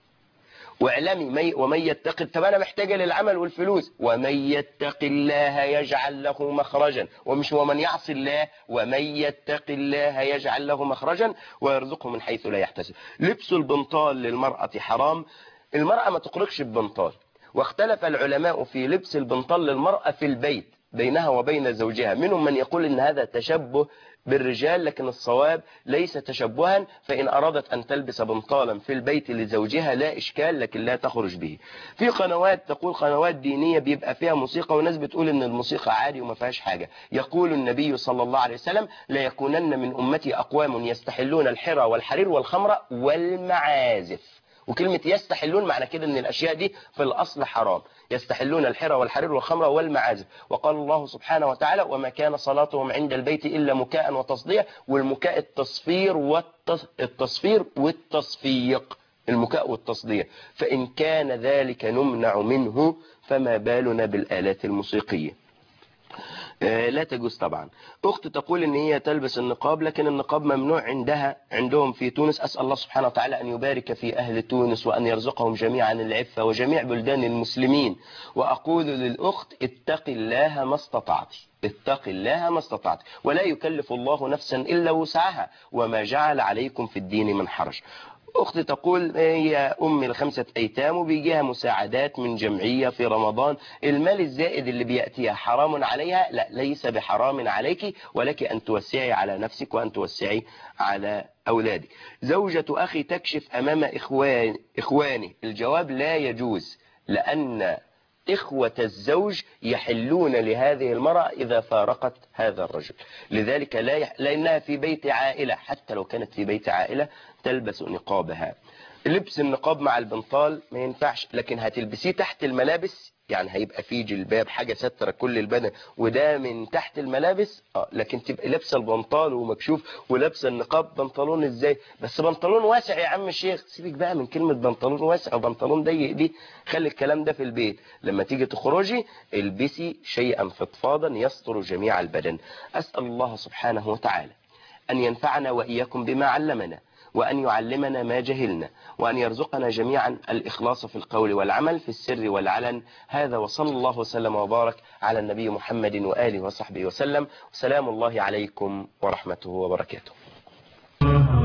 واعلمي ومن يتق، طب انا محتاجه للعمل والفلوس، ومن يتق الله يجعل له مخرجا، ومش ومن يعصي الله، ومن يتق الله يجعل له مخرجا ويرزقه من حيث لا يحتسب. لبس البنطال للمرأة حرام، المرأة ما تخرجش ببنطال. واختلف العلماء في لبس البنطال للمرأة في البيت بينها وبين زوجها، منهم من يقول ان هذا تشبه بالرجال، لكن الصواب ليس تشبها، فإن أرادت أن تلبس بنطالا في البيت لزوجها لا إشكال، لكن لا تخرج به. في قنوات تقول قنوات دينية بيبقى فيها موسيقى، وناس بتقول إن الموسيقى عادي وما فيهاش حاجة. يقول النبي صلى الله عليه وسلم: لا يكونن من أمتي أقوام يستحلون الحرى والحرير والخمر والمعازف. وكلمة يستحلون معنى كده ان الاشياء دي في الاصل حرام، يستحلون الحرى والحرير والخمر والمعازف. وقال الله سبحانه وتعالى: وما كان صلاتهم عند البيت الا مكاء وتصدية. والمكاء التصفير والتصفير والتصفيق، المكاء والتصدية. فان كان ذلك نمنع منه فما بالنا بالآلات الموسيقية. لا تجوز طبعا. أخت تقول إن هي تلبس النقاب، لكن النقاب ممنوع عندها عندهم في تونس. أسأل الله سبحانه وتعالى أن يبارك في أهل تونس وأن يرزقهم جميعا العفة وجميع بلدان المسلمين. وأقول للأخت اتق الله ما استطعت، اتق الله ما استطعت، ولا يكلف الله نفسا إلا وسعها وما جعل عليكم في الدين من حرج. أختي تقول هي أم الخمسة أيتام وبيجيها مساعدات من جمعية في رمضان، المال الزائد اللي بيأتيها حرام عليها؟ لا، ليس بحرام عليك، ولك أن توسعي على نفسك وأن توسعي على أولادك. زوجة أخي تكشف أمام إخوان إخواني، الجواب لا يجوز، لأن إخوة الزوج يحلون لهذه المرأة إذا فارقت هذا الرجل، لذلك لا يح... لأنها في بيت عائلة، حتى لو كانت في بيت عائلة تلبس نقابها. لبس النقاب مع البنطال ما ينفعش، لكن هتلبسيه تحت الملابس، يعني هيبقى فيه جلباب حاجة سترة كل البدن وده من تحت الملابس. اه لكن تبقى لابسه البنطال ومكشوف ولابسه النقاب. بنطلون ازاي؟ بس بنطلون واسع يا عم الشيخ. سيبك بقى من كلمة بنطلون واسع وبنطلون ضيق دي، خلي الكلام ده في البيت. لما تيجي تخرجي البسي شيئا فضفاضا يستر جميع البدن. أسأل الله سبحانه وتعالى أن ينفعنا وإياكم بما علمنا، وأن يعلمنا ما جهلنا، وأن يرزقنا جميعا الإخلاص في القول والعمل في السر والعلن. هذا وصلى الله وسلم وبارك على النبي محمد وآله وصحبه وسلم. وسلام الله عليكم ورحمته وبركاته.